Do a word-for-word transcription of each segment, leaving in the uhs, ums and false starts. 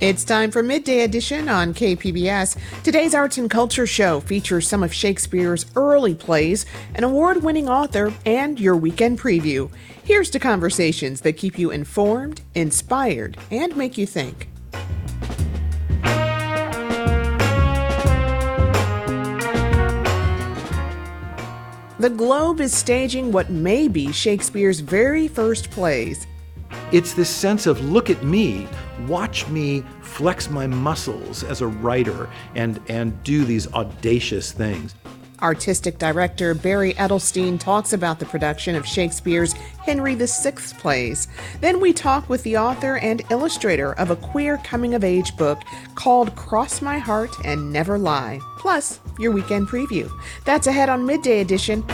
It's time for Midday Edition on K P B S. Today's Arts and Culture Show features some of Shakespeare's early plays, an award-winning author, and your weekend preview. Here's to conversations that keep you informed, inspired, and make you think. The Globe is staging what may be Shakespeare's very first plays. It's this sense of, look at me, watch me flex my muscles as a writer and, and do these audacious things. Artistic director Barry Edelstein talks about the production of Shakespeare's Henry the Sixth plays. Then we talk with the author and illustrator of a queer coming-of-age book called Cross My Heart and Never Lie. Plus, your weekend preview. That's ahead on Midday Edition.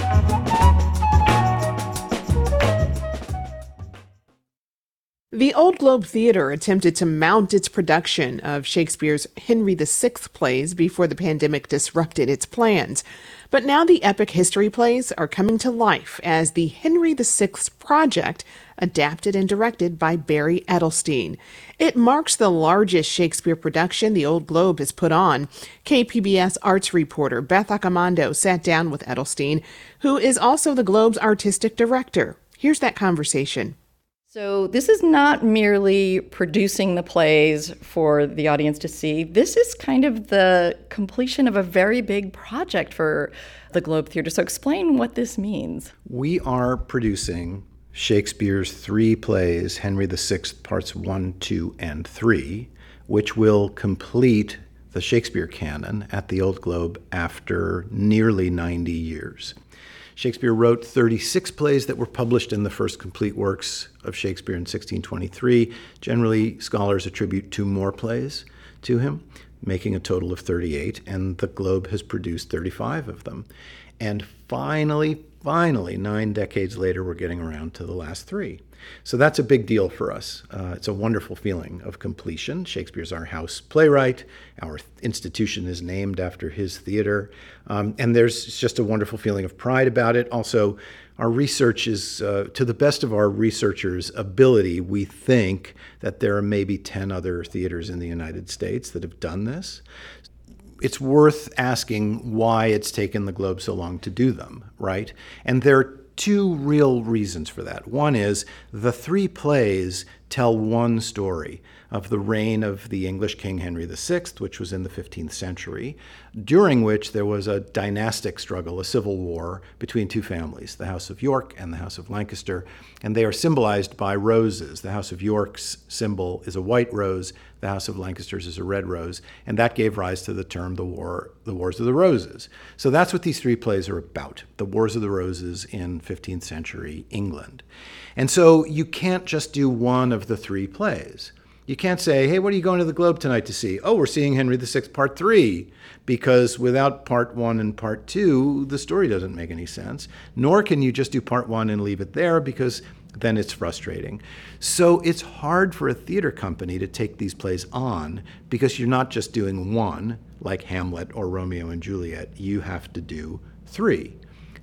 The Old Globe Theatre attempted to mount its production of Shakespeare's Henry the Sixth plays before the pandemic disrupted its plans. But now the epic history plays are coming to life as the Henry the Sixth Project, adapted and directed by Barry Edelstein. It marks the largest Shakespeare production the Old Globe has put on. K P B S arts reporter Beth Accomando sat down with Edelstein, who is also the Globe's artistic director. Here's that conversation. So this is not merely producing the plays for the audience to see. This is kind of the completion of a very big project for the Globe Theatre. So explain what this means. We are producing Shakespeare's three plays, Henry the Sixth, parts one, two, and three, which will complete the Shakespeare canon at the Old Globe after nearly ninety years. Shakespeare wrote thirty-six plays that were published in the first complete works of Shakespeare in sixteen twenty-three. Generally, scholars attribute two more plays to him, making a total of thirty-eight, and the Globe has produced thirty-five of them. And finally, finally, nine decades later, we're getting around to the last three. So that's a big deal for us. Uh, it's a wonderful feeling of completion. Shakespeare's our house playwright. Our institution is named after his theater. Um, and there's just a wonderful feeling of pride about it. Also, our research is, uh, to the best of our researchers' ability, we think that there are maybe ten other theaters in the United States that have done this. It's worth asking why it's taken the Globe so long to do them, right? And there are two real reasons for that. One is the three plays tell one story of the reign of the English King Henry the Sixth, which was in the fifteenth century, during which there was a dynastic struggle, a civil war between two families, the House of York and the House of Lancaster, and they are symbolized by roses. The House of York's symbol is a white rose, the House of Lancaster's is a red rose, and that gave rise to the term the War, the Wars of the Roses. So that's what these three plays are about, the Wars of the Roses in fifteenth century England. And so you can't just do one of the three plays. You can't say, hey, what are you going to the Globe tonight to see? Oh, we're seeing Henry the Sixth, part three, because without part one and part two, the story doesn't make any sense. Nor can you just do part one and leave it there, because then it's frustrating. So it's hard for a theater company to take these plays on, because you're not just doing one, like Hamlet or Romeo and Juliet. You have to do three.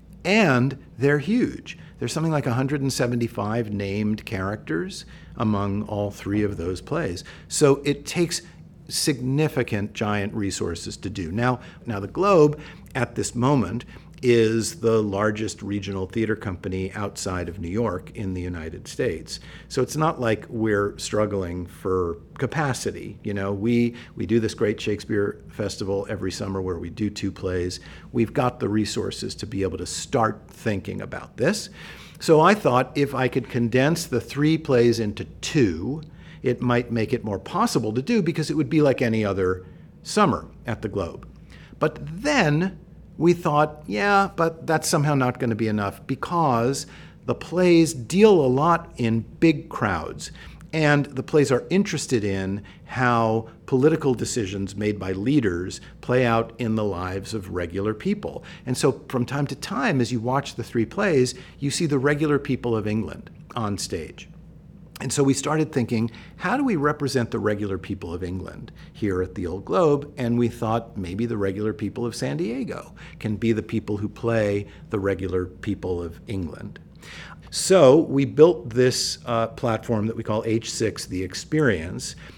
And they're huge. There's something like one hundred seventy-five named characters among all three of those plays. So it takes significant, giant resources to do. Now, now the Globe, at this moment, is the largest regional theater company outside of New York in the United States. So it's not like we're struggling for capacity. You know, we we do this great Shakespeare festival every summer where we do two plays. We've got the resources to be able to start thinking about this. So I thought if I could condense the three plays into two, it might make it more possible to do, because it would be like any other summer at the Globe. But then we thought, yeah, but that's somehow not going to be enough, because the plays deal a lot in big crowds. And the plays are interested in how political decisions made by leaders play out in the lives of regular people. And so from time to time, as you watch the three plays, you see the regular people of England on stage. And so we started thinking, how do we represent the regular people of England here at the Old Globe? And we thought maybe the regular people of San Diego can be the people who play the regular people of England. So we built this uh, platform that we call H six, The Experience,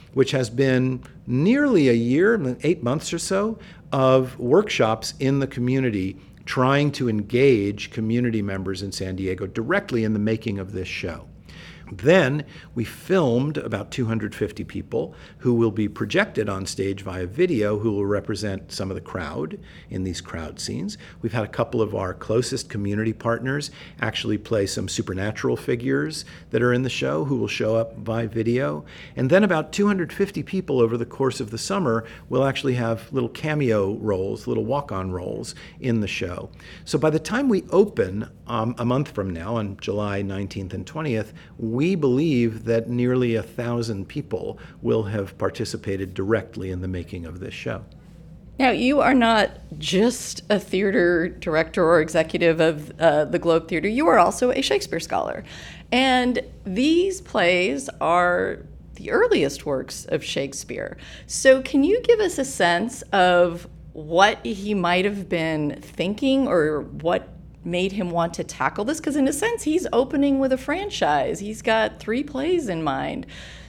which has been nearly a year, eight months or so, of workshops in the community trying to engage community members in San Diego directly in the making of this show. Then we filmed about two hundred fifty people who will be projected on stage via video, who will represent some of the crowd in these crowd scenes. We've had a couple of our closest community partners actually play some supernatural figures that are in the show who will show up by video. And then about two hundred fifty people over the course of the summer will actually have little cameo roles, little walk-on roles in the show. So by the time we open um, a month from now, on July nineteenth and twentieth, we believe that nearly a thousand people will have participated directly in the making of this show. Now, you are not just a theater director or executive of uh, the Globe Theater. You are also a Shakespeare scholar. And these plays are the earliest works of Shakespeare. So can you give us a sense of what he might have been thinking, or what made him want to tackle this? Because in a sense, he's opening with a franchise. He's got three plays in mind.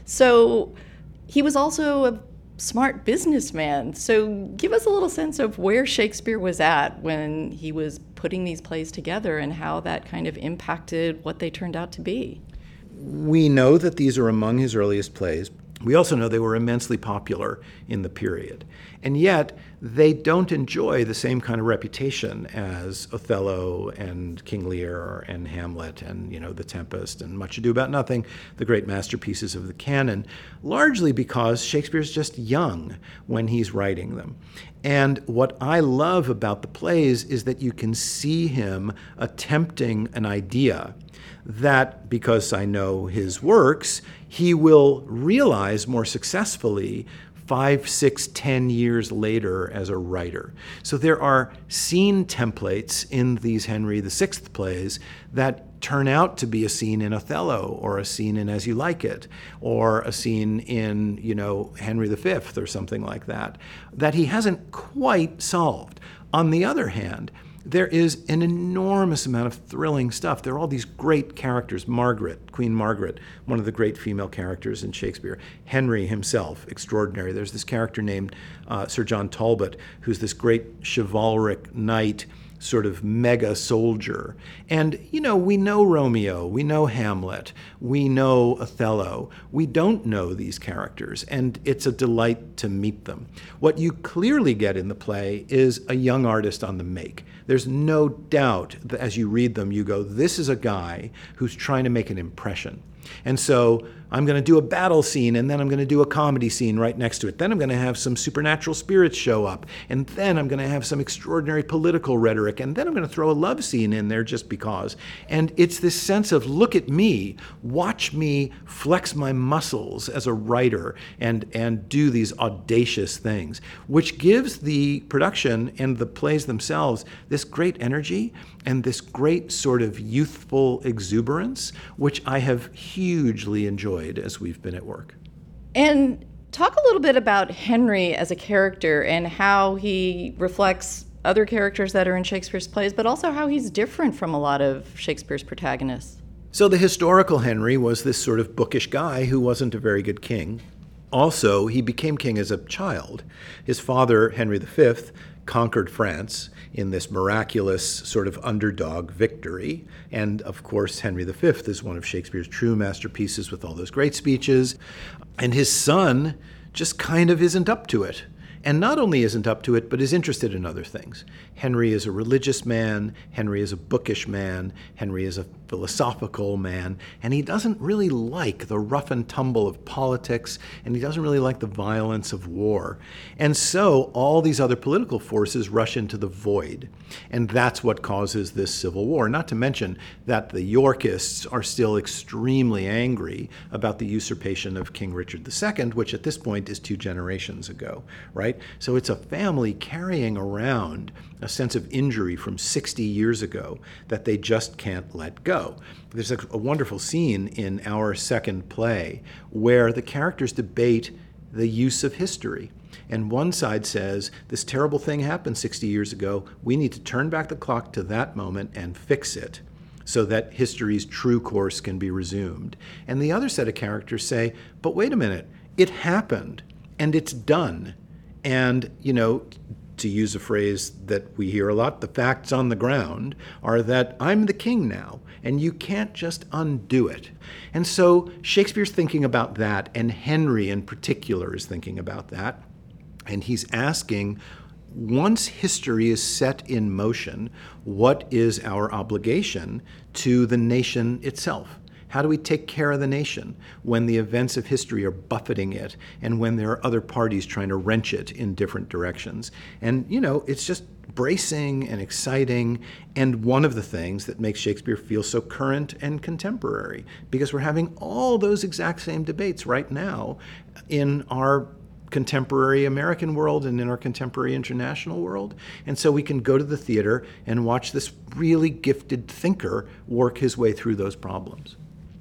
So he was also a smart businessman. So give us a little sense of where Shakespeare was at when he was putting these plays together and how that kind of impacted what they turned out to be. We know that these are among his earliest plays. We also know they were immensely popular in the period. And yet, they don't enjoy the same kind of reputation as Othello and King Lear and Hamlet and, you know, The Tempest and Much Ado About Nothing, the great masterpieces of the canon, largely because Shakespeare's just young when he's writing them. And what I love about the plays is that you can see him attempting an idea that, because I know his works, he will realize more successfully five, six, ten years later as a writer. So there are scene templates in these Henry the Sixth plays that turn out to be a scene in Othello, or a scene in As You Like It, or a scene in, you know, Henry the Fifth or something like that, that he hasn't quite solved. On the other hand, there is an enormous amount of thrilling stuff. There are all these great characters. Margaret, Queen Margaret, one of the great female characters in Shakespeare. Henry himself, extraordinary. There's this character named uh, Sir John Talbot, who's this great chivalric knight, sort of mega soldier. And, you know, we know Romeo, we know Hamlet, we know Othello. We don't know these characters, and it's a delight to meet them. What you clearly get in the play is a young artist on the make. There's no doubt that as you read them, you go, this is a guy who's trying to make an impression. And so I'm going to do a battle scene, and then I'm going to do a comedy scene right next to it. Then I'm going to have some supernatural spirits show up, and then I'm going to have some extraordinary political rhetoric, and then I'm going to throw a love scene in there just because. And it's this sense of, look at me, watch me flex my muscles as a writer and, and do these audacious things, which gives the production and the plays themselves this great energy and this great sort of youthful exuberance, which I have hugely enjoyed as we've been at work. And talk a little bit about Henry as a character and how he reflects other characters that are in Shakespeare's plays, but also how he's different from a lot of Shakespeare's protagonists. So the historical Henry was this sort of bookish guy who wasn't a very good king. Also, he became king as a child. His father, Henry the Fifth, conquered France in this miraculous sort of underdog victory. And of course, Henry the Fifth is one of Shakespeare's true masterpieces with all those great speeches. And his son just kind of isn't up to it. And not only isn't up to it, but is interested in other things. Henry is a religious man, Henry is a bookish man, Henry is a philosophical man, and he doesn't really like the rough and tumble of politics, and he doesn't really like the violence of war. And so all these other political forces rush into the void, and that's what causes this civil war. Not to mention that the Yorkists are still extremely angry about the usurpation of King Richard the Second, which at this point is two generations ago, right? So it's a family carrying around a sense of injury from sixty years ago that they just can't let go. There's a, a wonderful scene in our second play where the characters debate the use of history. And one side says, this terrible thing happened sixty years ago. We need to turn back the clock to that moment and fix it so that history's true course can be resumed. And the other set of characters say, but wait a minute, it happened, and it's done. And, you know, to use a phrase that we hear a lot, the facts on the ground are that I'm the king now, and you can't just undo it. And so Shakespeare's thinking about that, and Henry in particular is thinking about that. And he's asking, once history is set in motion, what is our obligation to the nation itself? How do we take care of the nation when the events of history are buffeting it and when there are other parties trying to wrench it in different directions? And, you know, it's just bracing and exciting, and one of the things that makes Shakespeare feel so current and contemporary, because we're having all those exact same debates right now in our contemporary American world and in our contemporary international world. And so we can go to the theater and watch this really gifted thinker work his way through those problems.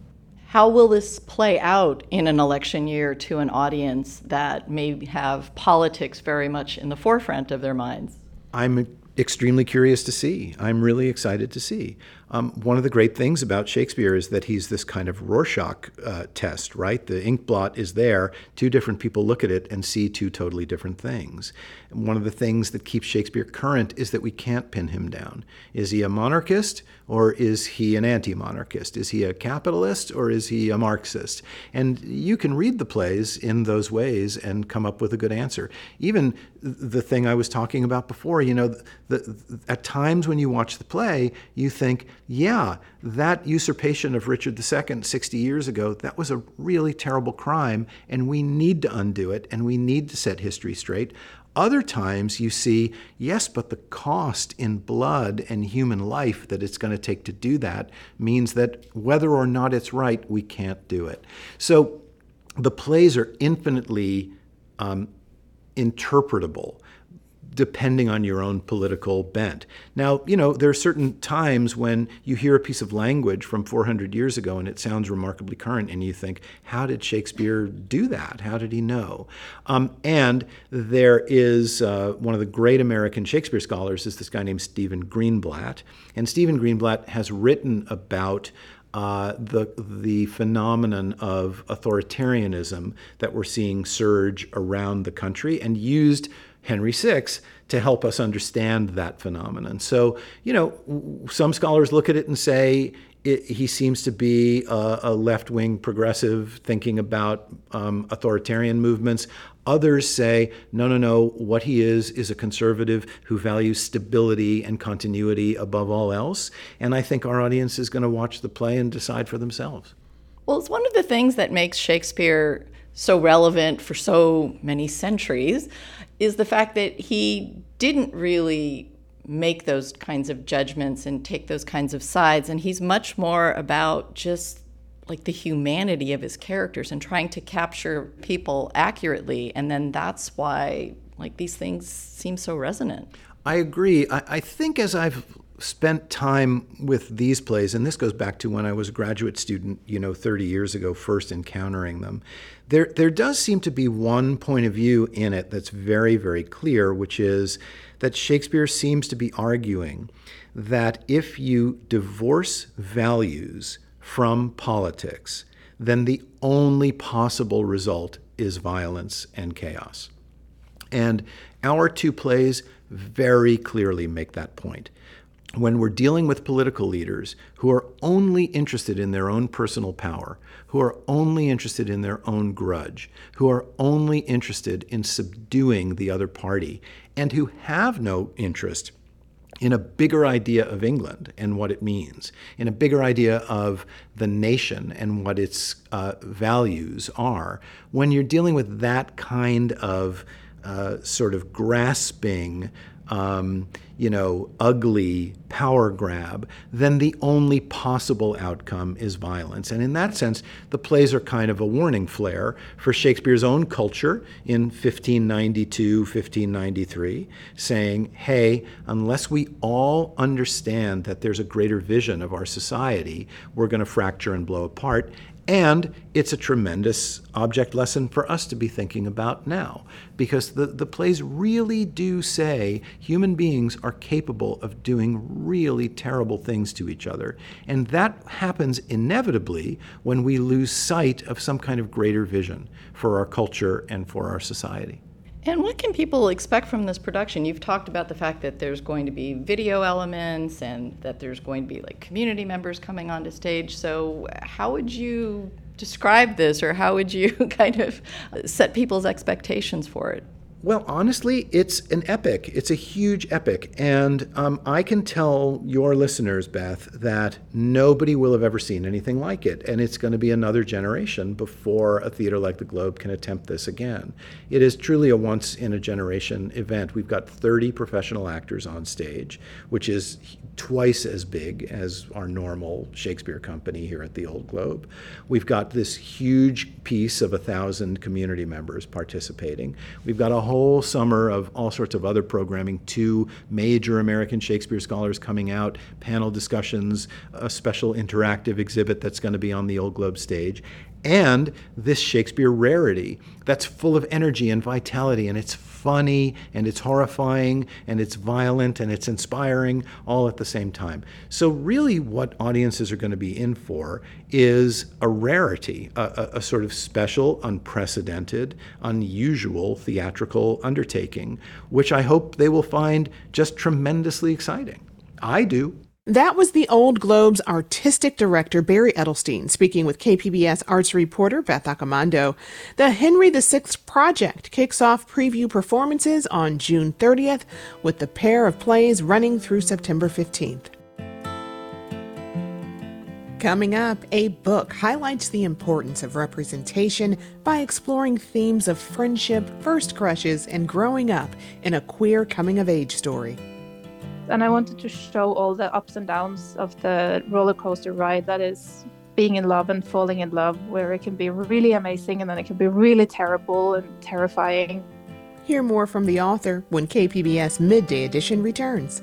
How will this play out in an election year to an audience that may have politics very much in the forefront of their minds? I'm extremely curious to see. I'm really excited to see. Um, one of the great things about Shakespeare is that he's this kind of Rorschach uh, test, right? The ink blot is there. Two different people look at it and see two totally different things. And one of the things that keeps Shakespeare current is that we can't pin him down. Is he a monarchist or is he an anti-monarchist? Is he a capitalist or is he a Marxist? And you can read the plays in those ways and come up with a good answer. Even the thing I was talking about before, you know, the, the, at times when you watch the play, you think, yeah, that usurpation of Richard the Second sixty years ago, that was a really terrible crime, and we need to undo it, and we need to set history straight. Other times you see, yes, but the cost in blood and human life that it's going to take to do that means that whether or not it's right, we can't do it. So the plays are infinitely um, interpretable, depending on your own political bent. Now, you know, there are certain times when you hear a piece of language from four hundred years ago and it sounds remarkably current, and you think, how did Shakespeare do that? How did he know? Um, and there is uh, one of the great American Shakespeare scholars is this guy named Stephen Greenblatt. And Stephen Greenblatt has written about Uh, the the phenomenon of authoritarianism that we're seeing surge around the country, and used Henry the Sixth to help us understand that phenomenon. So, you know, some scholars look at it and say it, he seems to be a, a left-wing progressive thinking about um, authoritarian movements. Others say, no, no, no, what he is is a conservative who values stability and continuity above all else. And I think our audience is going to watch the play and decide for themselves. Well, it's one of the things that makes Shakespeare so relevant for so many centuries is the fact that he didn't really make those kinds of judgments and take those kinds of sides. And he's much more about just like the humanity of his characters and trying to capture people accurately. And then that's why like these things seem so resonant. I agree. I, I think as I've spent time with these plays, and this goes back to when I was a graduate student, you know, thirty years ago, first encountering them, there there does seem to be one point of view in it that's very, very clear, which is that Shakespeare seems to be arguing that if you divorce values from politics, then the only possible result is violence and chaos. And our two plays very clearly make that point. When we're dealing with political leaders who are only interested in their own personal power, who are only interested in their own grudge, who are only interested in subduing the other party, and who have no interest in a bigger idea of England and what it means, in a bigger idea of the nation and what its uh, values are, when you're dealing with that kind of uh, sort of grasping, um, you know, ugly power grab, then the only possible outcome is violence. And in that sense, the plays are kind of a warning flare for Shakespeare's own culture in fifteen ninety-two, fifteen ninety-three, saying, hey, unless we all understand that there's a greater vision of our society, we're going to fracture and blow apart. And it's a tremendous object lesson for us to be thinking about now, because the, the plays really do say human beings are capable of doing really terrible things to each other. And that happens inevitably when we lose sight of some kind of greater vision for our culture and for our society. And what can people expect from this production? You've talked about the fact that there's going to be video elements and that there's going to be like community members coming onto stage. So how would you describe this, or how would you kind of set people's expectations for it? Well, honestly, it's an epic. It's a huge epic. And um, I can tell your listeners, Beth, that nobody will have ever seen anything like it. And it's going to be another generation before a theater like the Globe can attempt this again. It is truly a once-in-a-generation event. We've got thirty professional actors on stage, which is twice as big as our normal Shakespeare company here at the Old Globe. We've got this huge piece of a thousand community members participating. We've got a whole summer of all sorts of other programming, two major American Shakespeare scholars coming out, panel discussions, a special interactive exhibit that's going to be on the Old Globe stage, and this Shakespeare rarity that's full of energy and vitality, and it's funny, and it's horrifying, and it's violent, and it's inspiring, all at the same time. So really what audiences are going to be in for is a rarity, a, a, a sort of special, unprecedented, unusual theatrical undertaking, which I hope they will find just tremendously exciting. I do. That was the Old Globe's artistic director, Barry Edelstein, speaking with K P B S arts reporter Beth Accomando. The Henry the Sixth Project kicks off preview performances on June thirtieth, with the pair of plays running through September fifteenth. Coming up, a book highlights the importance of representation by exploring themes of friendship, first crushes, and growing up in a queer coming-of-age story. And I wanted to show all the ups and downs of the roller coaster ride that is being in love and falling in love, where it can be really amazing and then it can be really terrible and terrifying. Hear more from the author when K P B S Midday Edition returns.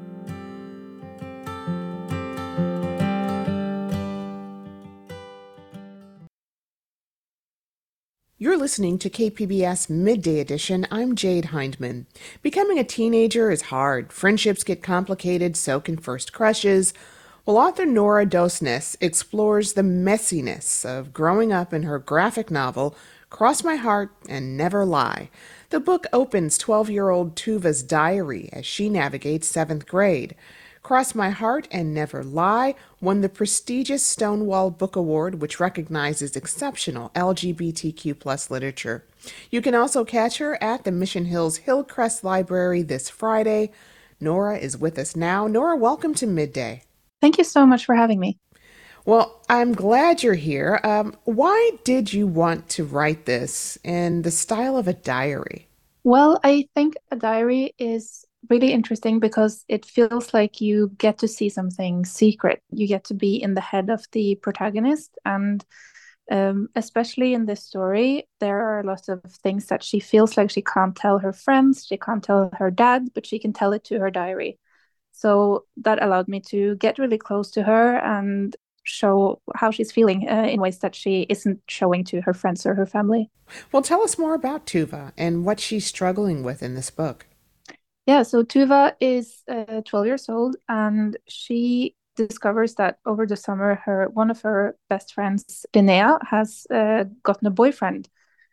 You're listening to K P B S Midday Edition. I'm Jade Hindman. Becoming a teenager is hard. Friendships get complicated, so can first crushes. Well, author Nora Dosnes explores the messiness of growing up in her graphic novel, Cross My Heart and Never Lie. The book opens twelve-year-old Tuva's diary as she navigates seventh grade. Cross My Heart and Never Lie won the prestigious Stonewall Book Award, which recognizes exceptional L G B T Q plus literature. You can also catch her at the Mission Hills Hillcrest Library this Friday. Nora is with us now. Nora, welcome to Midday. Thank you so much for having me. Well, I'm glad you're here. Um, why did you want to write this in the style of a diary? Well, I think a diary is really interesting because it feels like you get to see something secret. You get to be in the head of the protagonist. And um, especially in this story, there are a lot of things that she feels like she can't tell her friends, she can't tell her dad, but she can tell it to her diary. So that allowed me to get really close to her and show how she's feeling uh, in ways that she isn't showing to her friends or her family. Well, tell us more about Tuva and what she's struggling with in this book. Yeah, so Tuva is uh, twelve years old, and she discovers that over the summer, her one of her best friends, Linnea, has uh, gotten a boyfriend.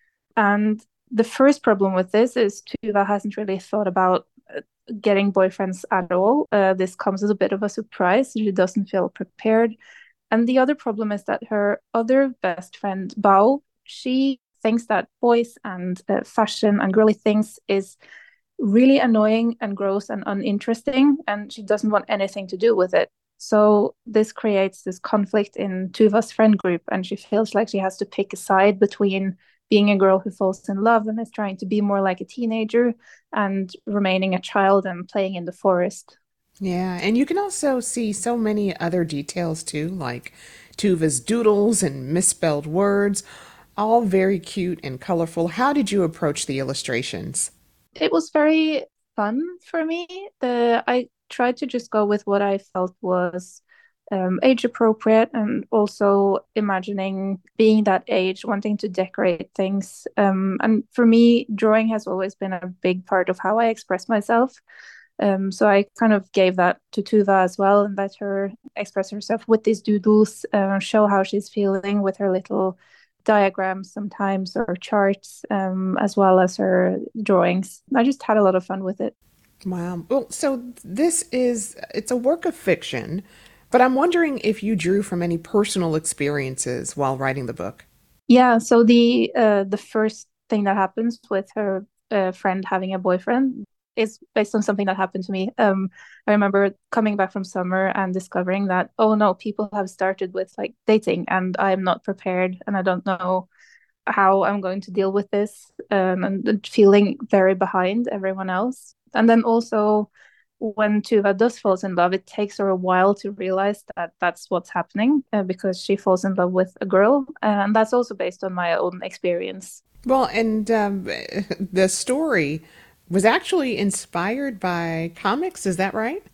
And the first problem with this is Tuva hasn't really thought about uh, getting boyfriends at all. Uh, this comes as a bit of a surprise. She doesn't feel prepared. And the other problem is that her other best friend, Bao, she thinks that boys and uh, fashion and girly things is really annoying and gross and uninteresting, and she doesn't want anything to do with it. So this creates this conflict in Tuva's friend group, and she feels like she has to pick a side between being a girl who falls in love and is trying to be more like a teenager and remaining a child and playing in the forest. Yeah, and you can also see so many other details too, like Tuva's doodles and misspelled words, all very cute and colorful. How did you approach the illustrations? It was very fun for me. The I tried to just go with what I felt was um, age appropriate, and also imagining being that age, wanting to decorate things. Um, and for me, drawing has always been a big part of how I express myself. Um, so I kind of gave that to Tuva as well and let her express herself with these doodles, uh, show how she's feeling with her little diagrams sometimes or charts, um, as well as her drawings. I just had a lot of fun with it. Wow. Well, so this is, it's a work of fiction, but I'm wondering if you drew from any personal experiences while writing the book. Yeah, so the uh, the first thing that happens with her uh, friend having a boyfriend is based on something that happened to me. Um, I remember coming back from summer and discovering that, oh no, people have started with like dating and I'm not prepared and I don't know how I'm going to deal with this, um, and feeling very behind everyone else. And then also when Tuva does falls in love, it takes her a while to realize that that's what's happening, uh, because she falls in love with a girl, and that's also based on my own experience. Well, and um, the story was actually inspired by comics, is that right?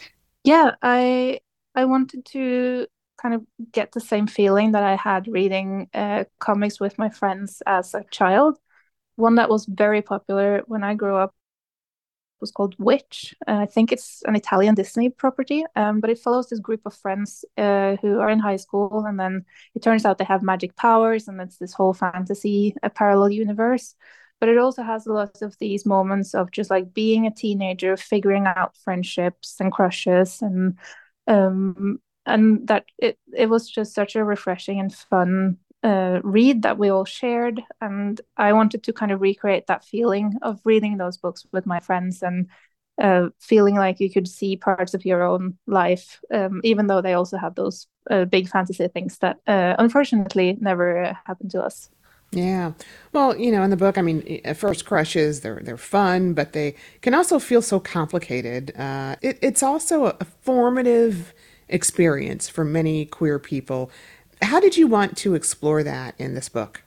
Yeah, I I wanted to kind of get the same feeling that I had reading uh, comics with my friends as a child. One that was very popular when I grew up was called Witch. Uh, I think it's an Italian Disney property, um, but it follows this group of friends uh, who are in high school, and then it turns out they have magic powers, and it's this whole fantasy, a parallel universe. But it also has a lot of these moments of just like being a teenager, figuring out friendships and crushes, and um, and that it it was just such a refreshing and fun uh, read that we all shared. And I wanted to kind of recreate that feeling of reading those books with my friends and uh, feeling like you could see parts of your own life, um, even though they also have those uh, big fantasy things that uh, unfortunately never uh, happened to us. Yeah. Well, you know, in the book, I mean, at first crushes, they're they're fun, but they can also feel so complicated. Uh, it, it's also a formative experience for many queer people. How did you want to explore that in this book?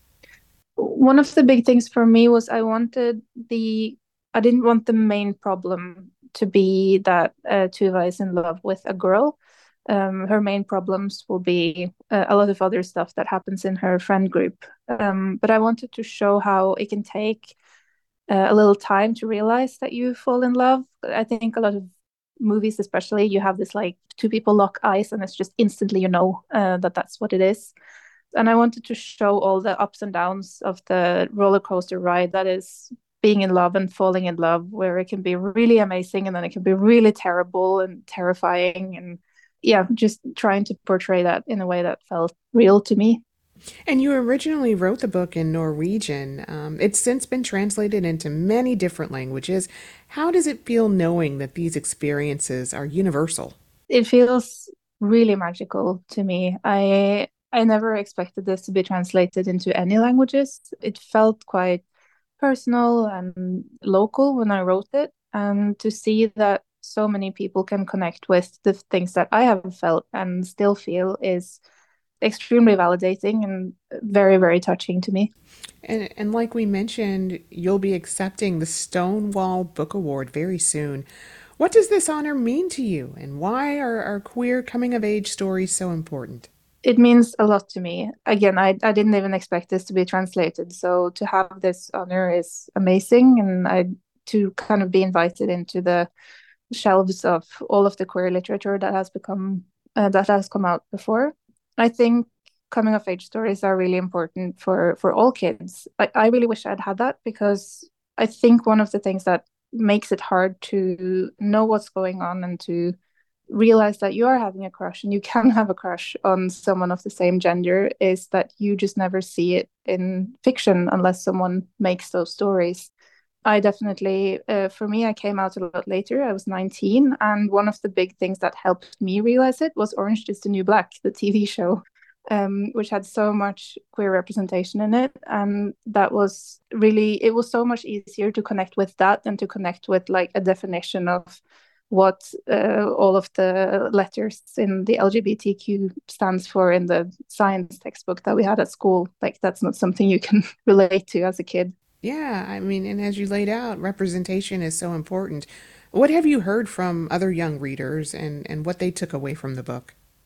One of the big things for me was I wanted the I didn't want the main problem to be that uh, Tuva is in love with a girl. Um, her main problems will be uh, a lot of other stuff that happens in her friend group. Um, but I wanted to show how it can take uh, a little time to realize that you fall in love. I think a lot of movies, especially, you have this like two people lock eyes and it's just instantly you know uh, that that's what it is. And I wanted to show all the ups and downs of the roller coaster ride that is being in love and falling in love, where it can be really amazing and then it can be really terrible and terrifying. And yeah, just trying to portray that in a way that felt real to me. And you originally wrote the book in Norwegian. Um, it's since been translated into many different languages. How does it feel knowing that these experiences are universal? It feels really magical to me. I I never expected this to be translated into any languages. It felt quite personal and local when I wrote it, and to see that so many people can connect with the things that I have felt and still feel is extremely validating and very, very touching to me. And, and like we mentioned, you'll be accepting the Stonewall Book Award very soon. What does this honor mean to you, and why are, are queer coming of age stories so important? It means a lot to me. Again, I, I didn't even expect this to be translated. So to have this honor is amazing. And I to kind of be invited into the shelves of all of the queer literature that has become uh, that has come out before. I think coming of age stories are really important for for all kids. I, I really wish I'd had that, because I think one of the things that makes it hard to know what's going on and to realize that you are having a crush and you can have a crush on someone of the same gender is that you just never see it in fiction unless someone makes those stories. I definitely, uh, for me, I came out a lot later. I was nineteen. And one of the big things that helped me realize it was Orange is the New Black, the T V show, um, which had so much queer representation in it. And that was really, it was so much easier to connect with that than to connect with like a definition of what uh, all of the letters in the L G B T Q stands for in the science textbook that we had at school. Like, that's not something you can relate to as a kid. Yeah, I mean, and as you laid out, representation is so important. What have you heard from other young readers and, and what they took away from the book?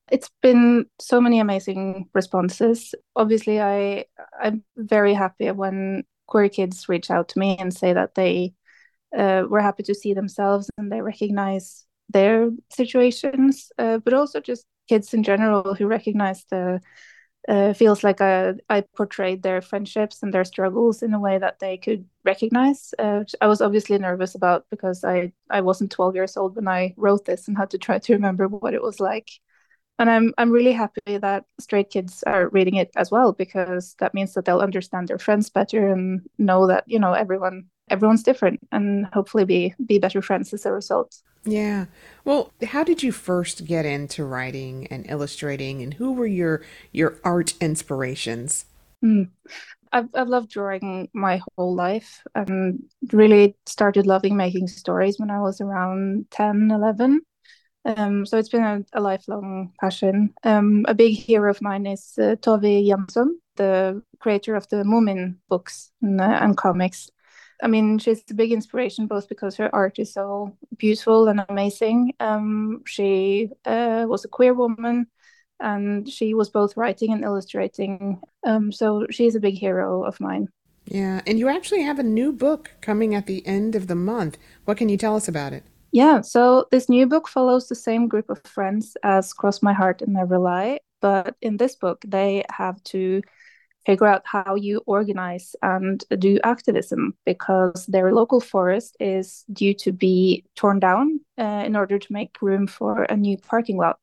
It's been so many amazing responses. Obviously, I I'm very happy when queer kids reach out to me and say that they uh, were happy to see themselves and they recognize their situations, uh, but also just kids in general who recognize the uh, feels like I, I portrayed their friendships and their struggles in a way that they could recognize. Uh, which I was obviously nervous about because I, I wasn't twelve years old when I wrote this and had to try to remember what it was like. And I'm I'm really happy that straight kids are reading it as well, because that means that they'll understand their friends better and know that, you know, everyone everyone's different, and hopefully be be better friends as a result. Yeah. Well, how did you first get into writing and illustrating, and who were your your art inspirations? Mm. I've I've loved drawing my whole life, and really started loving making stories when I was around ten, eleven. Um, so it's been a, a lifelong passion. Um, a big hero of mine is uh, Tove Jansson, the creator of the Moomin books and, uh, and comics. I mean, she's a big inspiration both because her art is so beautiful and amazing. Um, she uh, was a queer woman, and she was both writing and illustrating. Um, so she's a big hero of mine. Yeah, and you actually have a new book coming at the end of the month. What can you tell us about it? Yeah, so this new book follows the same group of friends as Cross My Heart and Never Lie, but in this book, they have to figure out how you organize and do activism because their local forest is due to be torn down uh, in order to make room for a new parking lot.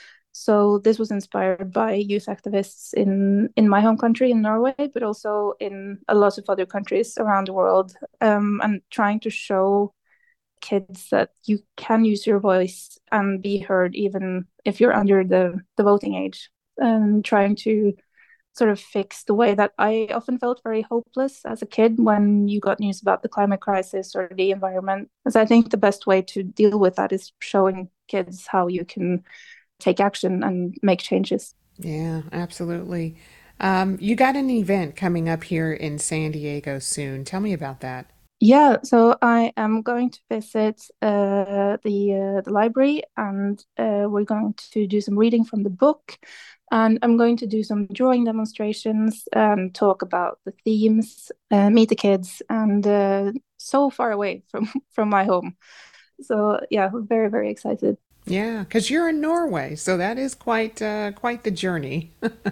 So this was inspired by youth activists in in my home country in Norway, but also in a lot of other countries around the world, um, and trying to show kids that you can use your voice and be heard even if you're under the the voting age, and trying to sort of fix the way that I often felt very hopeless as a kid when you got news about the climate crisis or the environment. Because I think the best way to deal with that is showing kids how you can take action and make changes. Yeah, absolutely. Um, you got an event coming up here in San Diego soon. Tell me about that. Yeah, so I am going to visit uh, the uh, the library, and uh, we're going to do some reading from the book, and I'm going to do some drawing demonstrations and talk about the themes, uh, meet the kids, and uh, so far away from from my home. So yeah, we're very very excited. Yeah, because you're in Norway, so that is quite uh, quite the journey.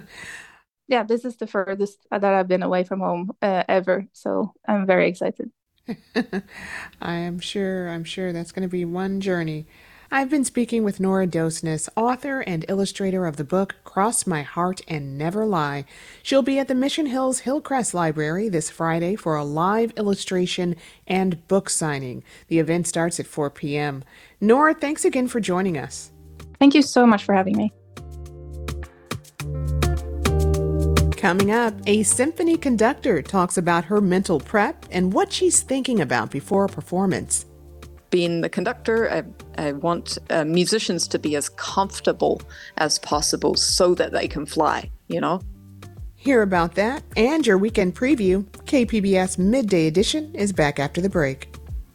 Yeah, this is the furthest that I've been away from home uh, ever, so I'm very excited. I am sure, I'm sure that's going to be one journey. I've been speaking with Nora Dosnes, author and illustrator of the book Cross My Heart and Never Lie. She'll be at the Mission Hills Hillcrest Library this Friday for a live illustration and book signing. The event starts at four p.m. Nora, thanks again for joining us. Thank you so much for having me. Coming up, a symphony conductor talks about her mental prep and what she's thinking about before a performance. Being the conductor, I, I want uh, musicians to be as comfortable as possible so that they can fly, you know? Hear about that and your weekend preview. K P B S Midday Edition is back after the break.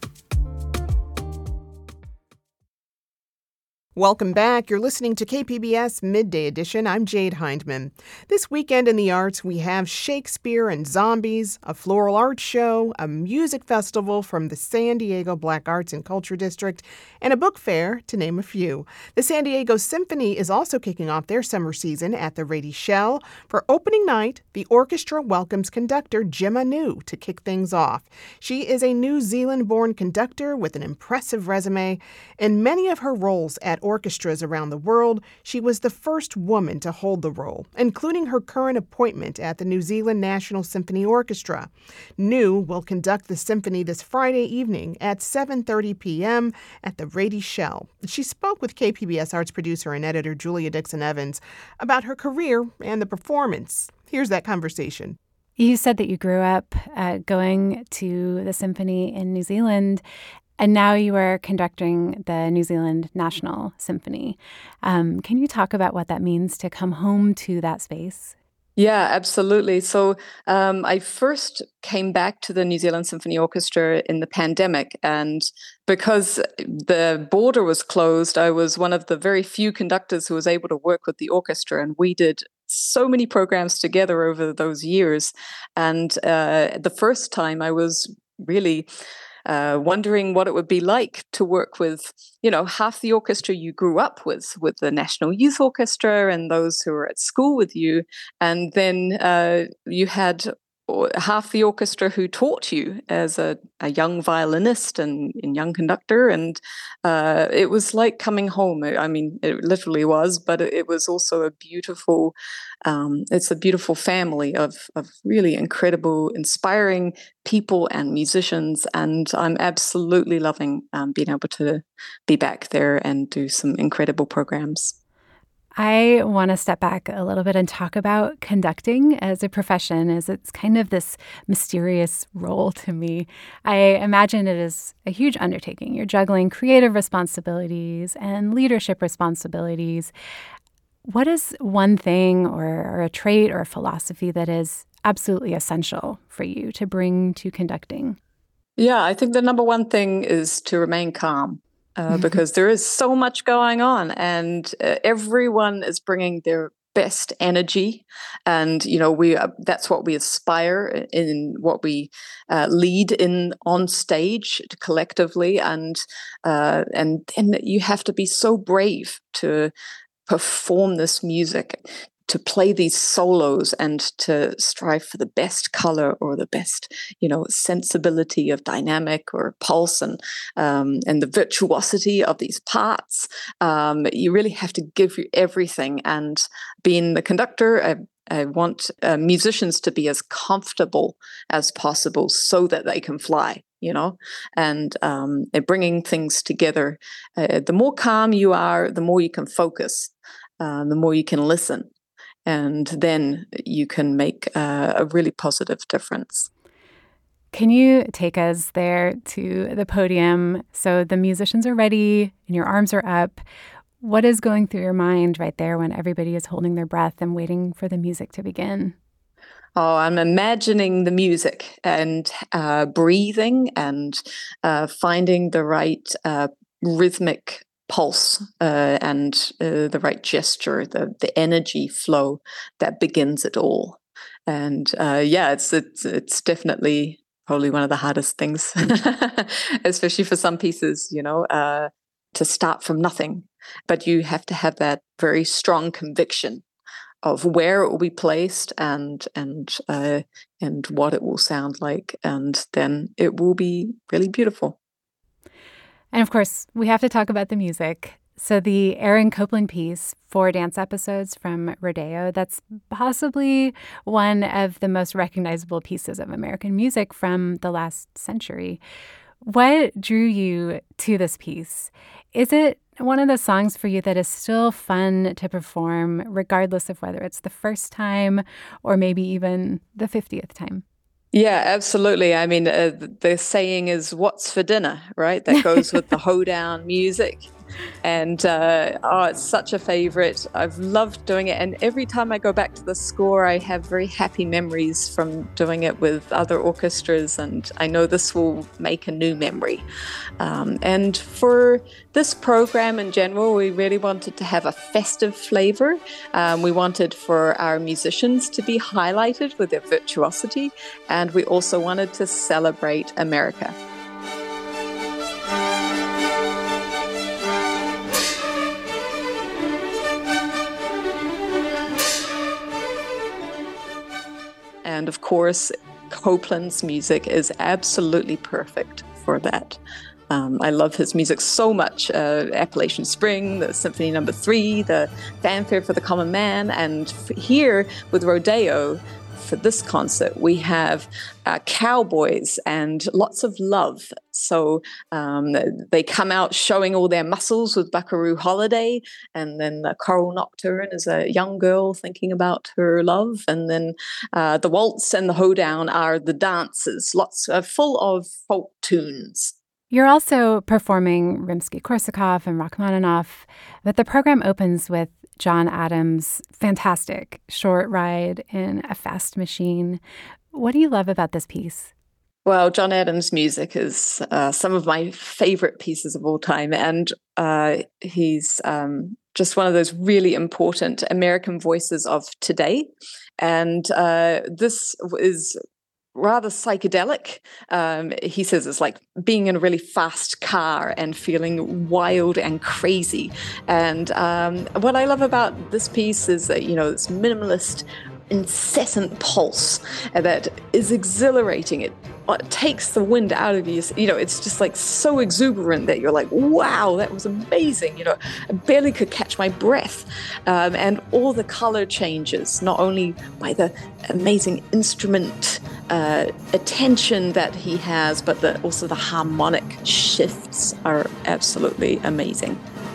Welcome back. You're listening to K P B S Midday Edition. I'm Jade Hindman. This weekend in the arts, we have Shakespeare and Zombies, a floral art show, a music festival from the San Diego Black Arts and Culture District, and a book fair, to name a few. The San Diego Symphony is also kicking off their summer season at the Rady Shell. For opening night, the orchestra welcomes conductor Gemma New to kick things off. She is a New Zealand-born conductor with an impressive resume. In many of her roles at orchestras around the world, she was the first woman to hold the role, including her current appointment at the New Zealand National Symphony Orchestra. New will conduct the symphony this Friday evening at seven thirty p.m. at the Rady Shell. She spoke with K P B S arts producer and editor Julia Dixon Evans about her career and the performance. Here's that conversation. You said that you grew up uh, going to the symphony in New Zealand, and now you are conducting the New Zealand National Symphony. Um, can you talk about what that means to come home to that space? Yeah, absolutely. So um, I first came back to the New Zealand Symphony Orchestra in the pandemic. And because the border was closed, I was one of the very few conductors who was able to work with the orchestra. And we did so many programs together over those years. And uh, the first time I was really uh, wondering what it would be like to work with, you know, half the orchestra you grew up with, with the National Youth Orchestra and those who were at school with you. And then uh, you had half the orchestra who taught you as a, a young violinist and, and young conductor. And uh, it was like coming home. I mean, it literally was, but it was also a beautiful, um, it's a beautiful family of, of really incredible, inspiring people and musicians. And I'm absolutely loving um, being able to be back there and do some incredible programs. I want to step back a little bit and talk about conducting as a profession, as it's kind of this mysterious role to me. I imagine it is a huge undertaking. You're juggling creative responsibilities and leadership responsibilities. What is one thing or, or a trait or a philosophy that is absolutely essential for you to bring to conducting? Yeah, I think the number one thing is to remain calm. Uh, because there is so much going on, and uh, everyone is bringing their best energy, and you know we uh, that's what we aspire in, what we uh, lead in on stage collectively, and uh, and and you have to be so brave to perform this music, to play these solos, and to strive for the best color or the best, you know, sensibility of dynamic or pulse, and um, and the virtuosity of these parts. Um, you really have to give you everything. And being the conductor, I, I want uh, musicians to be as comfortable as possible so that they can fly. You know, and um, bringing things together. Uh, the more calm you are, the more you can focus, uh, the more you can listen. And then you can make uh, a really positive difference. Can you take us there to the podium? So the musicians are ready and your arms are up. What is going through your mind right there when everybody is holding their breath and waiting for the music to begin? Oh, I'm imagining the music and uh, breathing and uh, finding the right uh, rhythmic pulse uh, and uh, the right gesture, the the energy flow that begins it all. And uh, yeah, it's it's it's definitely probably one of the hardest things, especially for some pieces, you know, uh, to start from nothing. But you have to have that very strong conviction of where it will be placed and and uh, and what it will sound like, and then it will be really beautiful. And of course, we have to talk about the music. So the Aaron Copland piece, Four Dance Episodes from Rodeo, that's possibly one of the most recognizable pieces of American music from the last century. What drew you to this piece? Is it one of the songs for you that is still fun to perform, regardless of whether it's the first time or maybe even the fiftieth time? Yeah, absolutely. I mean, uh, the saying is, what's for dinner, right? That goes with the hoedown music. And uh, oh, it's such a favorite. I've loved doing it. And every time I go back to the score, I have very happy memories from doing it with other orchestras. And I know this will make a new memory. Um, and for this program in general, we really wanted to have a festive flavor. Um, we wanted for our musicians to be highlighted with their virtuosity. And we also wanted to celebrate America. And of course, Copland's music is absolutely perfect for that. Um, I love his music so much. Uh, Appalachian Spring, the Symphony Number Three, the Fanfare for the Common Man, and here with Rodeo, for this concert, we have uh, cowboys and lots of love. So um, they come out showing all their muscles with Buckaroo Holiday, and then the Choral Nocturne is a young girl thinking about her love, and then uh, the waltz and the hoedown are the dances, lots uh, full of folk tunes. You're also performing Rimsky-Korsakov and Rachmaninoff, but the program opens with John Adams' fantastic short ride in a fast machine. What do you love about this piece? Well, John Adams' music is uh, some of my favorite pieces of all time. And uh, he's um, just one of those really important American voices of today. And uh, this is rather psychedelic. Um, he says it's like being in a really fast car and feeling wild and crazy. And um, what I love about this piece is that, you know, it's minimalist, incessant pulse that is exhilarating. It, it takes the wind out of you. You know, it's just like so exuberant that you're like, wow, that was amazing. You know, I barely could catch my breath. Um, and all the color changes, not only by the amazing instrument uh, attention that he has, but the, also the harmonic shifts are absolutely amazing.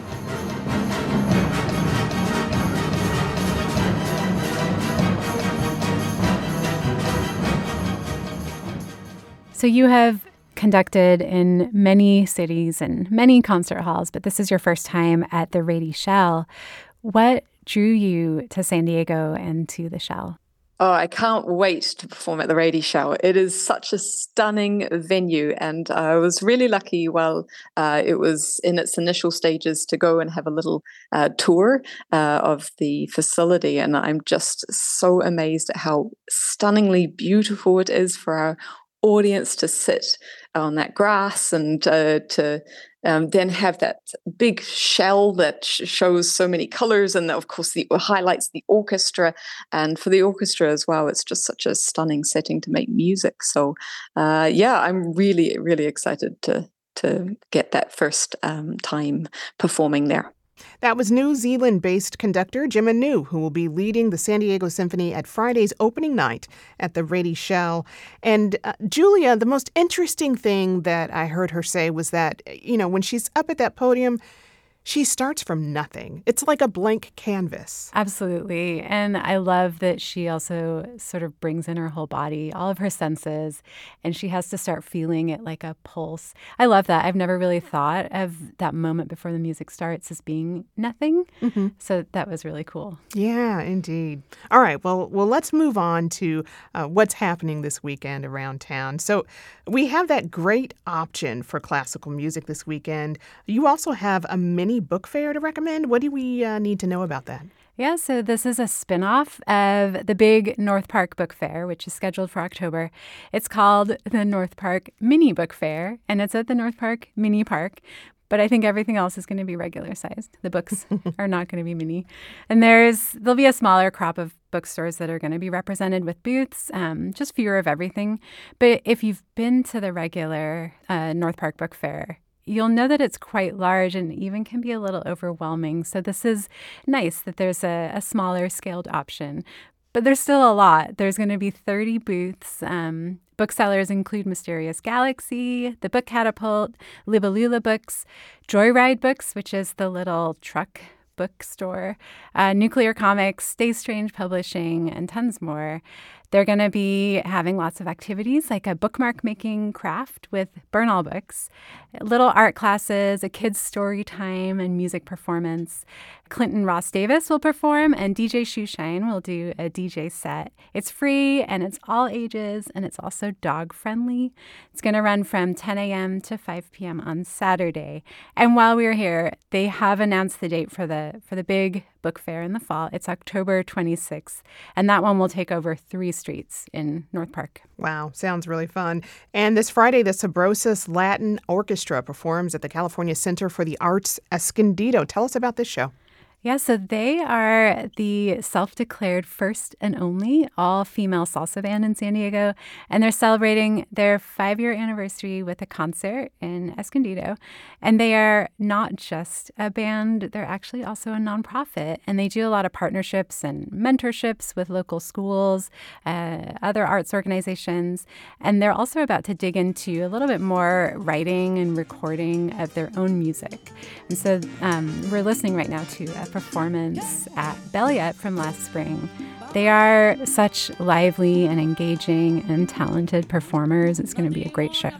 So you have conducted in many cities and many concert halls, but this is your first time at the Rady Shell. What drew you to San Diego and to the Shell? Oh, I can't wait to perform at the Rady Shell. It is such a stunning venue, and I was really lucky while uh, it was in its initial stages to go and have a little uh, tour uh, of the facility, and I'm just so amazed at how stunningly beautiful it is for our audience to sit on that grass and uh, to um, then have that big shell that sh- shows so many colors, and of course the highlights the orchestra. And for the orchestra as well, it's just such a stunning setting to make music. So uh, yeah, I'm really, really excited to to get that first um, time performing there. That was New Zealand-based conductor Jim Anu, who will be leading the San Diego Symphony at Friday's opening night at the Rady Shell. And uh, Julia, the most interesting thing that I heard her say was that, you know, when she's up at that podium, she starts from nothing. It's like a blank canvas. Absolutely. And I love that she also sort of brings in her whole body, all of her senses, and she has to start feeling it like a pulse. I love that. I've never really thought of that moment before the music starts as being nothing. Mm-hmm. So that was really cool. Yeah, indeed. All right. Well, well, let's move on to uh, what's happening this weekend around town. So we have that great option for classical music this weekend. You also have a mini book fair to recommend. What do we uh, need to know about that? Yeah, so this is a spin-off of the big North Park Book Fair, which is scheduled for October. It's called the North Park Mini Book Fair, and it's at the North Park Mini Park. But I think everything else is going to be regular sized. The books are not going to be mini. And there's there'll be a smaller crop of bookstores that are going to be represented with booths, um, just fewer of everything. But if you've been to the regular uh, North Park Book Fair, you'll know that it's quite large and even can be a little overwhelming. So this is nice that there's a, a smaller scaled option. But there's still a lot. There's going to be thirty booths. Um, booksellers include Mysterious Galaxy, The Book Catapult, Libalula Books, Joyride Books, which is the little truck bookstore, uh, Nuclear Comics, Stay Strange Publishing, and tons more. They're going to be having lots of activities like a bookmark making craft with Bernal Books, little art classes, a kids' story time, and music performance. Clinton Ross Davis will perform, and D J Shoeshine will do a D J set. It's free, and it's all ages, and it's also dog-friendly. It's going to run from ten a.m. to five p.m. on Saturday. And while we're here, they have announced the date for the for the big book fair in the fall. It's October twenty-sixth, and that one will take over three streets in North Park. Wow, sounds really fun. And this Friday, the Sabrosus Latin Orchestra performs at the California Center for the Arts Escondido. Tell us about this show. Yeah, so they are the self-declared first and only all-female salsa band in San Diego, and they're celebrating their five-year anniversary with a concert in Escondido. And they are not just a band, they're actually also a nonprofit, and they do a lot of partnerships and mentorships with local schools, uh, other arts organizations, and they're also about to dig into a little bit more writing and recording of their own music. And so um, we're listening right now to a performance at Belliot from last spring. They are such lively and engaging and talented performers. It's going to be a great show.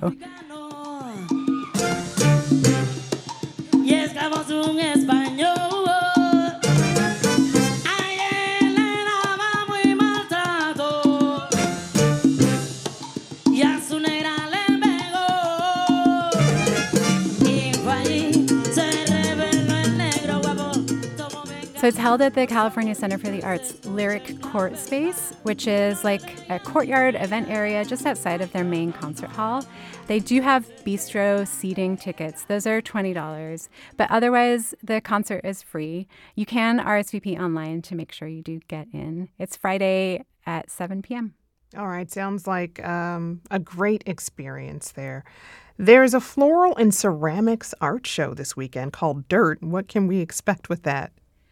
So it's held at the California Center for the Arts Lyric Court Space, which is like a courtyard event area just outside of their main concert hall. They do have bistro seating tickets. Those are twenty dollars. But otherwise, the concert is free. You can R S V P online to make sure you do get in. It's Friday at seven p.m. All right. Sounds like um, a great experience there. There's a floral and ceramics art show this weekend called Dirt. What can we expect with that?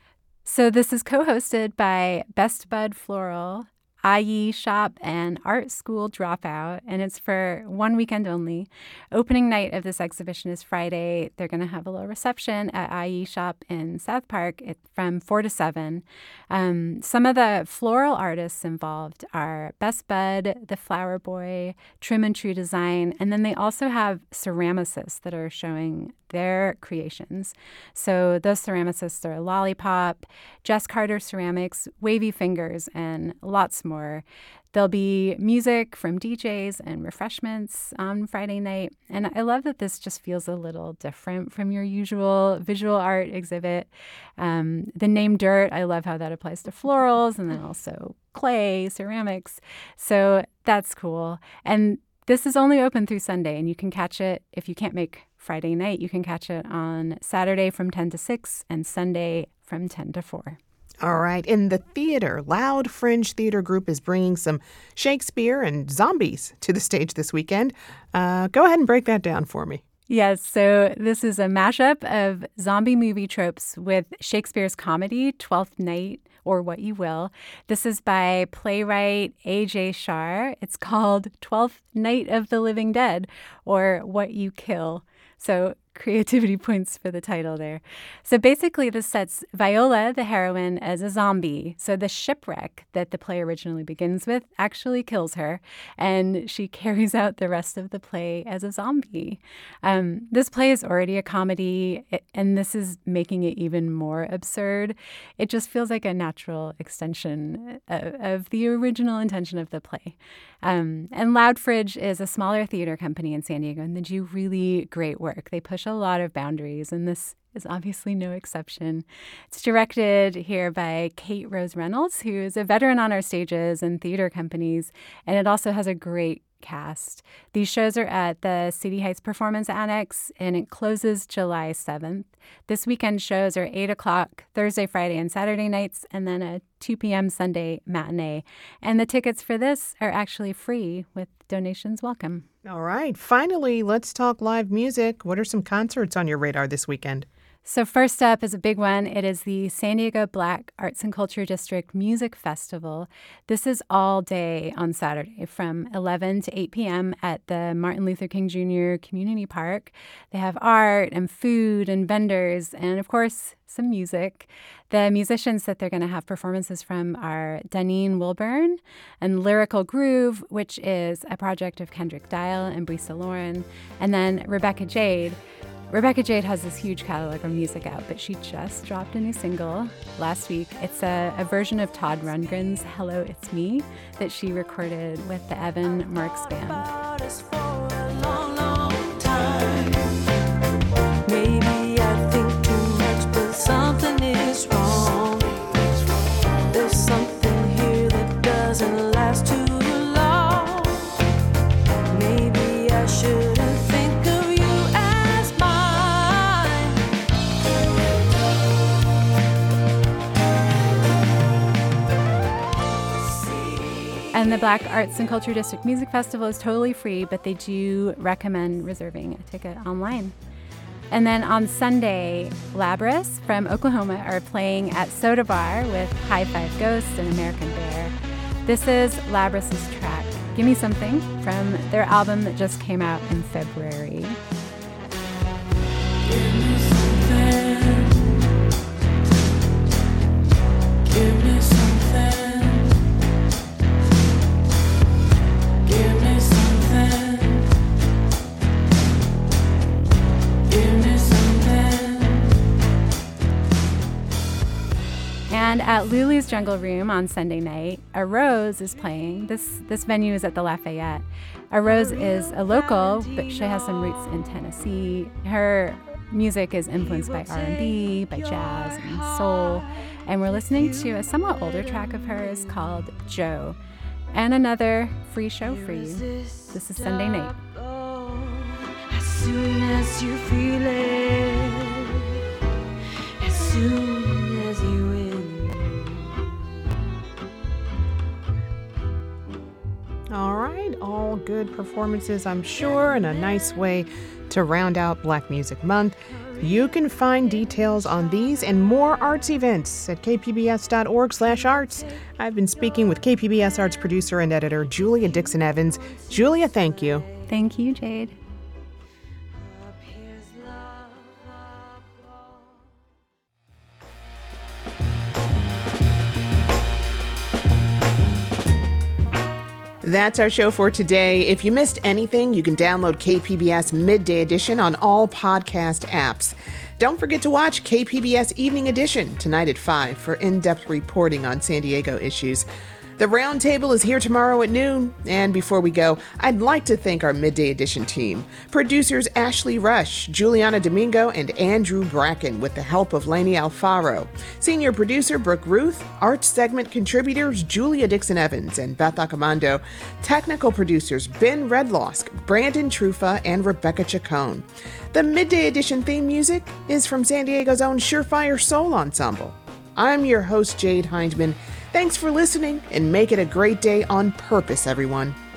So this is co-hosted by Best Bud Floral, Ayi Shop, and Art School Dropout, and it's for one weekend only. Opening night of this exhibition is Friday. They're going to have a little reception at Ayi Shop in South Park from four to seven. Um, some of the floral artists involved are Best Bud, The Flower Boy, Trim and True Design, and then they also have ceramicists that are showing their creations. So those ceramicists are Lollipop, Jess Carter Ceramics, Wavy Fingers, and lots more. There'll be music from D Js and refreshments on Friday night. And I love that this just feels a little different from your usual visual art exhibit. Um, the name Dirt, I love how that applies to florals and then also clay, ceramics. So that's cool. And this is only open through Sunday, and you can catch it if you can't make Friday night. You can catch it on Saturday from ten to six and Sunday from ten to four. All right. In the theater, Loud Fringe Theater Group is bringing some Shakespeare and zombies to the stage this weekend. Uh, go ahead and break that down for me. Yes, so this is a mashup of zombie movie tropes with Shakespeare's comedy, Twelfth Night, or What You Will. This is by playwright A J Shar. It's called Twelfth Night of the Living Dead, or What You Kill. So creativity points for the title there. So basically this sets Viola, the heroine, as a zombie. So the shipwreck that the play originally begins with actually kills her, and she carries out the rest of the play as a zombie. Um, this play is already a comedy, and this is making it even more absurd. It just feels like a natural extension of, of the original intention of the play. Um, and Loud Fridge is a smaller theater company in San Diego, and they do really great work. They push a lot of boundaries, and this is obviously no exception. It's directed here by Kate Rose Reynolds, who is a veteran on our stages and theater companies, and it also has a great cast. These shows are at the City Heights Performance Annex, and it closes July seventh. This weekend shows are eight o'clock Thursday, Friday, and Saturday nights, and then a two p.m. Sunday matinee. And the tickets for this are actually free with donations welcome. All right. Finally, let's talk live music. What are some concerts on your radar this weekend? So first up is a big one. It is the San Diego Black Arts and Culture District Music Festival. This is all day on Saturday from eleven to eight p.m. at the Martin Luther King Junior Community Park. They have art and food and vendors and, of course, some music. The musicians that they're going to have performances from are Daneen Wilburn and Lyrical Groove, which is a project of Kendrick Dial and Brisa Lauren, and then Rebecca Jade. Rebecca Jade has this huge catalog of music out, but she just dropped a new single last week. It's a, a version of Todd Rundgren's Hello, It's Me that she recorded with the Evan Marks Band. Maybe I think too much, but something is wrong. There's something here that doesn't last too long. Maybe I shouldn't think of you as mine. And the Black Arts and Culture District Music Festival is totally free, but they do recommend reserving a ticket online. And then on Sunday, Labris from Oklahoma are playing at Soda Bar with High Five Ghost and American Bear. This is Labris's track, Give Me Something, from their album that just came out in February. Give me something. Give me something. Give me something. Give me something. And at Lulu's Jungle Room on Sunday night, A Rose is playing. This this venue is at the Lafayette. A Rose is a local, but she has some roots in Tennessee. Her music is influenced by R and B, by jazz and soul. And we're listening to a somewhat older track of hers called Joe. And another free show for you. This is Sunday Night. As soon as you feel it, as soon as you win. All right, all good performances, I'm sure, and a nice way to round out Black Music Month. You can find details on these and more arts events at k p b s dot org slash arts. I've been speaking with K P B S arts producer and editor Julia Dixon Evans. Julia, thank you. Thank you, Jade. That's our show for today. If you missed anything, you can download K P B S Midday Edition on all podcast apps. Don't forget to watch K P B S Evening Edition tonight at five for in-depth reporting on San Diego issues. The Roundtable is here tomorrow at noon. And before we go, I'd like to thank our Midday Edition team. Producers Ashley Rush, Juliana Domingo, and Andrew Bracken with the help of Lainey Alfaro. Senior producer Brooke Ruth. Arts segment contributors Julia Dixon Evans and Beth Accomando. Technical producers Ben Redlosk, Brandon Trufa, and Rebecca Chacon. The Midday Edition theme music is from San Diego's own Surefire Soul Ensemble. I'm your host, Jade Hindman. Thanks for listening, and make it a great day on purpose, everyone.